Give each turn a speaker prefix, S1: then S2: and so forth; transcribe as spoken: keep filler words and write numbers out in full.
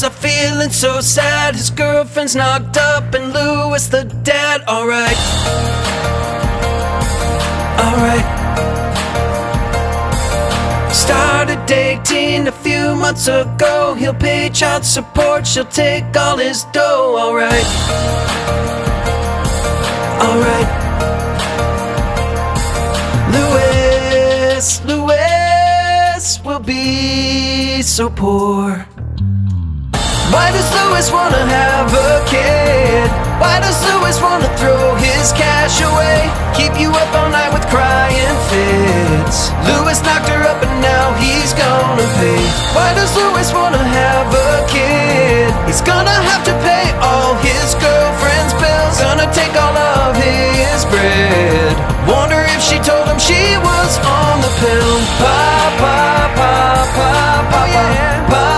S1: are feeling so sad. His girlfriend's knocked up and Louis the dad. Alright, alright. Started dating a few months ago. He'll pay child support, she'll take all his dough. Alright, alright. Louis, Louis will be so poor. Why does Louis wanna have a kid? Why does Louis wanna throw his cash away? Keep you up all night with crying fits. Louis knocked her up and now he's gonna pay. Why does Louis wanna have a kid? He's gonna have to pay all his girlfriend's bills. Gonna take all of his bread. Wonder if she told him she was on the pill. Pa pa pa pa pa pa pa.